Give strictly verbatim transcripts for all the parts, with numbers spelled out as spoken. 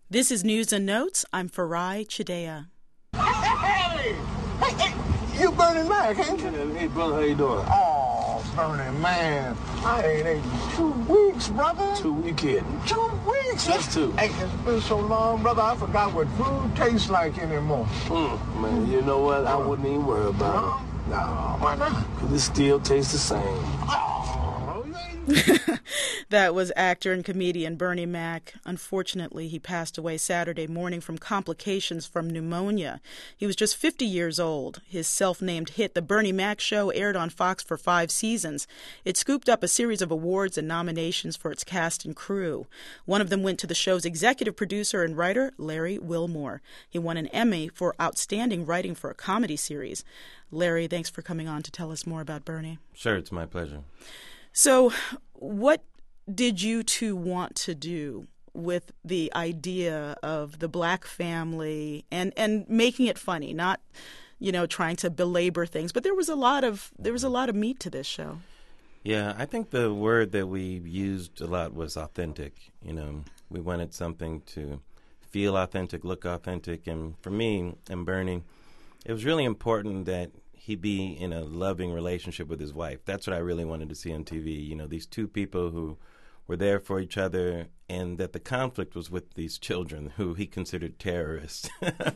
This is News and Notes. I'm Farai Chidea. Hey! Hey, hey, you Bernie Mac, ain't you? Hey, brother, how you doing? Oh, Bernie, man. I ain't ate in two weeks, brother. Two, you kidding? Two weeks? Just two. Hey, it's been so long, brother, I forgot what food tastes like anymore. Mm, man, you know what? I wouldn't even worry about it. No, why not? Because it still tastes the same. Oh, yeah. That was actor and comedian Bernie Mac. Unfortunately, he passed away Saturday morning from complications from pneumonia. He was just fifty years old. His self-named hit, The Bernie Mac Show, aired on Fox for five seasons. It scooped up a series of awards and nominations for its cast and crew. One of them went to the show's executive producer and writer, Larry Wilmore. He won an Emmy for outstanding writing for a comedy series. Larry, thanks for coming on to tell us more about Bernie. Sure, it's my pleasure. So, what did you two want to do with the idea of the black family and, and making it funny, not, you know, trying to belabor things, but there was a lot of there was a lot of meat to this show. Yeah, I think the word that we used a lot was authentic. You know, we wanted something to feel authentic, look authentic, and for me and Bernie, it was really important that he be in a loving relationship with his wife. That's what I really wanted to see on T V. You know, these two people who were there for each other, and that the conflict was with these children who he considered terrorists.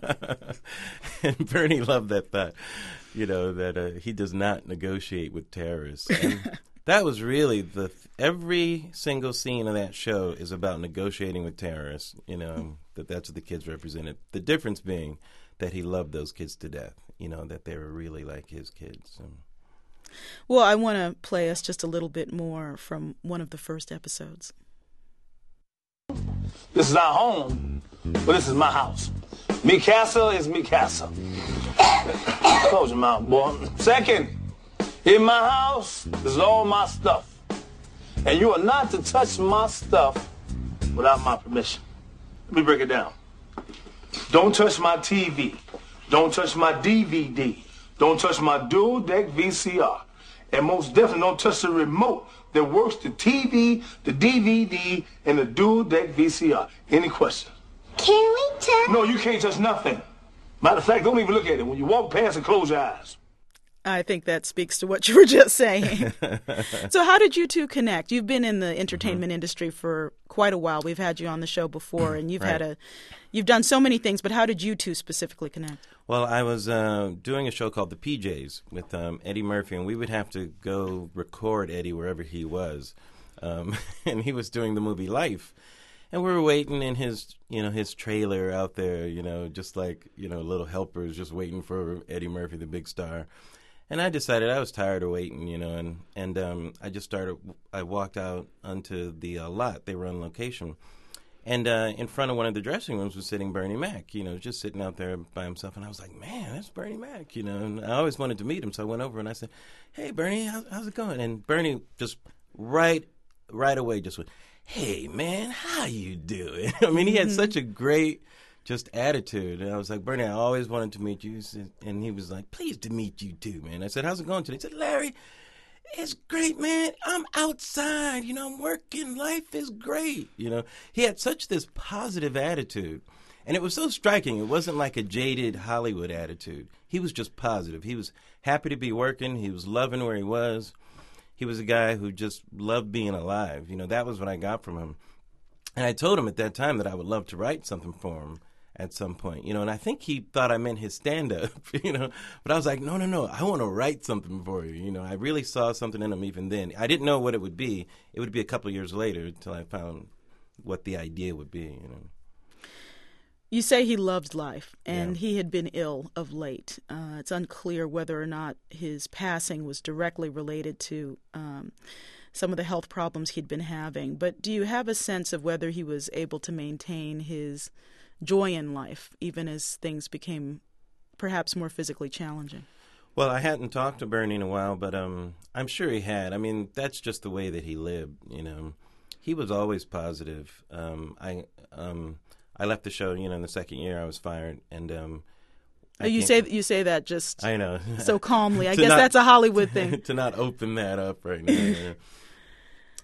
And Bernie loved that thought, you know, that uh, he does not negotiate with terrorists. And that was really the every single scene of that show is about negotiating with terrorists. You know, that that's what the kids represented. The difference being that he loved those kids to death. You know, that they were really like his kids. So. Well, I want to play us just a little bit more from one of the first episodes. This is our home, but this is my house. Me Casa is me Casa. Close your mouth, boy. Second, in my house, this is all my stuff. And you are not to touch my stuff without my permission. Let me break it down. Don't touch my T V. Don't touch my D V D. Don't touch my dual deck V C R. And most definitely don't touch the remote that works the T V, the D V D, and the dual deck V C R. Any questions? Can we touch? No, you can't touch nothing. Matter of fact, don't even look at it. When you walk past it, close your eyes. I think that speaks to what you were just saying. So how did you two connect? You've been in the entertainment mm-hmm. industry for quite a while. We've had you on the show before, and you've right. had a, you've done so many things, but how did you two specifically connect? Well, I was uh, doing a show called The P Js with um, Eddie Murphy, and we would have to go record Eddie wherever he was. Um, and he was doing the movie Life. And we were waiting in his, you know, his trailer out there, you know, just like, you know, little helpers just waiting for Eddie Murphy, the big star. And I decided I was tired of waiting, you know, and, and um, I just started, I walked out onto the uh, lot. They were on location. And uh, in front of one of the dressing rooms was sitting Bernie Mac, you know, just sitting out there by himself. And I was like, man, that's Bernie Mac, you know. And I always wanted to meet him. So I went over and I said, hey, Bernie, how's, how's it going? And Bernie just right right away just went, hey, man, how you doing? I mean, he had such a great just attitude. And I was like, Bernie, I always wanted to meet you. And he was like, pleased to meet you too, man. I said, how's it going today? He said, Larry, it's great, man. I'm outside. You know, I'm working. Life is great. You know, he had such this positive attitude. And it was so striking. It wasn't like a jaded Hollywood attitude. He was just positive. He was happy to be working. He was loving where he was. He was a guy who just loved being alive. You know, that was what I got from him. And I told him at that time that I would love to write something for him at some point, you know, and I think he thought I meant his stand-up, you know, but I was like, no, no, no, I want to write something for you, you know. I really saw something in him even then. I didn't know what it would be. It would be a couple of years later until I found what the idea would be, you know. You say he loved life, and Yeah. he had been ill of late. Uh, it's unclear whether or not his passing was directly related to um, some of the health problems he'd been having. But do you have a sense of whether he was able to maintain his joy in life, even as things became perhaps more physically challenging? Well, I hadn't talked to Bernie in a while, but um, I'm sure he had. I mean, that's just the way that he lived, you know. He was always positive. Um, I um, I left the show, you know, in the second year I was fired, and um, oh, you say you say that just I know so calmly. I To guess not- that's a Hollywood thing. to not open that up right now.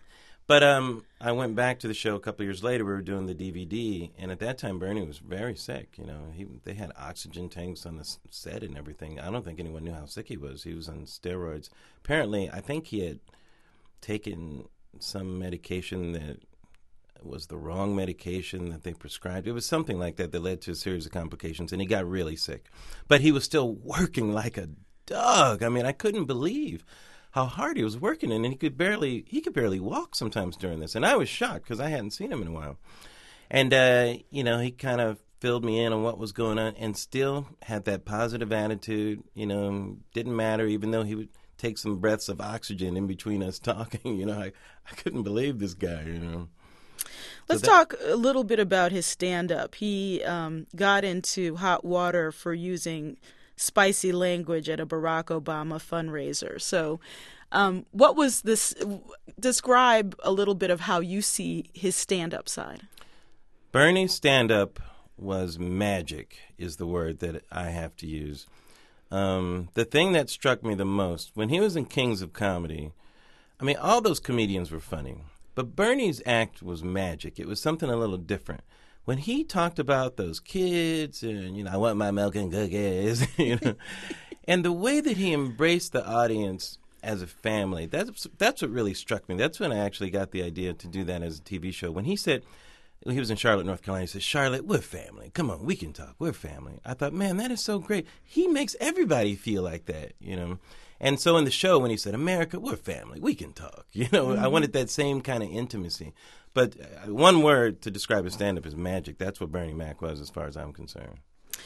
But um, I went back to the show a couple of years later. We were doing the D V D, and at that time, Bernie was very sick. You know, he they had oxygen tanks on the set and everything. I don't think anyone knew how sick he was. He was on steroids. Apparently, I think he had taken some medication that was the wrong medication that they prescribed. It was something like that that led to a series of complications, and he got really sick. But he was still working like a dog. I mean, I couldn't believe how hard he was working, and he could barely he could barely walk sometimes during this. And I was shocked because I hadn't seen him in a while. And, uh, you know, he kind of filled me in on what was going on and still had that positive attitude. You know, didn't matter, even though he would take some breaths of oxygen in between us talking. You know, I, I couldn't believe this guy, you know. Let's so that, talk a little bit about his stand-up. He um, got into hot water for using spicy language at a Barack Obama fundraiser. So um, what was this? Describe a little bit of how you see his stand-up side. Bernie's stand-up was magic, is the word that I have to use. Um, the thing that struck me the most, when he was in Kings of Comedy, I mean, all those comedians were funny, but Bernie's act was magic. It was something a little different. When he talked about those kids and, you know, I want my milk and cookies, you know, and the way that he embraced the audience as a family, that's, that's what really struck me. That's when I actually got the idea to do that as a T V show. When he said, he was in Charlotte, North Carolina, he said, Charlotte, we're family. Come on, we can talk. We're family. I thought, man, that is so great. He makes everybody feel like that, you know. And so in the show, when he said, America, we're family. We can talk. You know, mm-hmm. I wanted that same kind of intimacy. But uh, one word to describe his stand-up is magic. That's what Bernie Mac was as far as I'm concerned.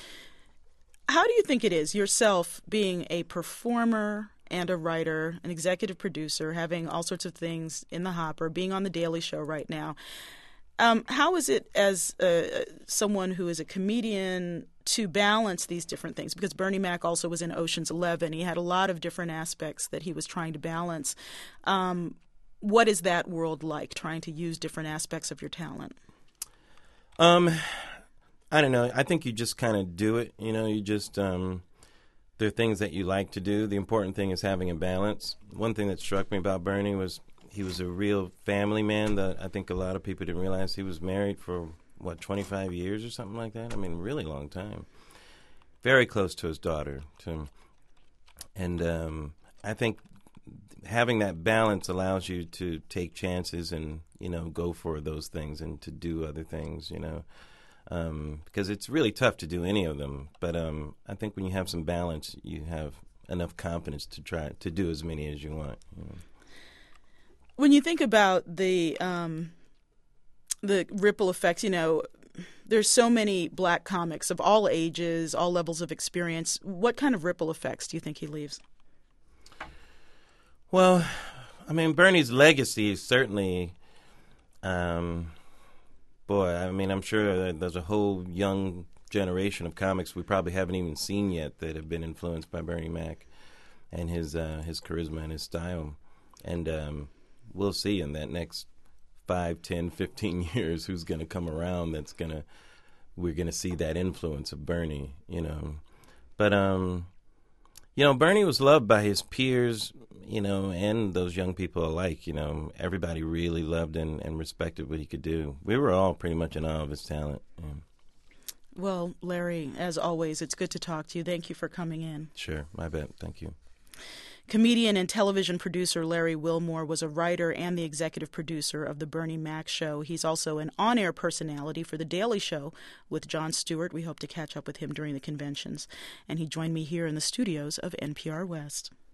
How do you think it is, yourself being a performer and a writer, an executive producer, having all sorts of things in the hopper, being on The Daily Show right now, um, how is it as uh, someone who is a comedian to balance these different things? Because Bernie Mac also was in Ocean's Eleven. He had a lot of different aspects that he was trying to balance. Um, what is that world like, trying to use different aspects of your talent? Um, I don't know. I think you just kind of do it. You know, you just, um, there are things that you like to do. The important thing is having a balance. One thing that struck me about Bernie was he was a real family man that I think a lot of people didn't realize. He was married for, what, twenty-five years or something like that? I mean, really long time. Very close to his daughter, too. And um, I think having that balance allows you to take chances and, you know, go for those things and to do other things, you know, um, because it's really tough to do any of them. But um, I think when you have some balance, you have enough confidence to try to do as many as you want. You know. When you think about the um, the ripple effects, you know, there's so many black comics of all ages, all levels of experience. What kind of ripple effects do you think he leaves? Well, I mean, Bernie's legacy is certainly, um, boy, I mean, I'm sure there's a whole young generation of comics we probably haven't even seen yet that have been influenced by Bernie Mac and his uh, his charisma and his style. And um, we'll see in that next five, ten, fifteen years who's going to come around that's going to, we're going to see that influence of Bernie, you know. But, um, you know, Bernie was loved by his peers, you know, and those young people alike. You know, everybody really loved and, and respected what he could do. We were all pretty much in awe of his talent. Yeah. Well, Larry, as always, it's good to talk to you. Thank you for coming in. Sure, my bad. Thank you. Comedian and television producer Larry Wilmore was a writer and the executive producer of The Bernie Mac Show. He's also an on-air personality for The Daily Show with Jon Stewart. We hope to catch up with him during the conventions. And he joined me here in the studios of N P R West.